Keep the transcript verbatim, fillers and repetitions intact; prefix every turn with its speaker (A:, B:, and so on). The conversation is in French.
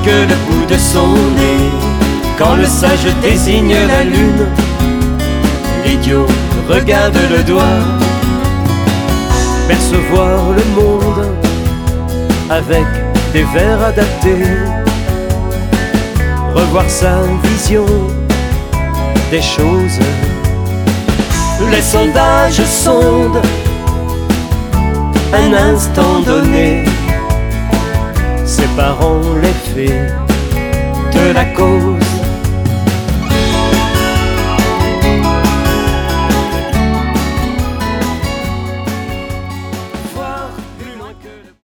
A: que le bout de son nez. Quand le sage désigne la lune, l'idiot regarde le doigt. Percevoir le monde avec des vers adaptés, revoir sa vision des choses. Les sondages sondent un instant donné, séparant les faits de la cause.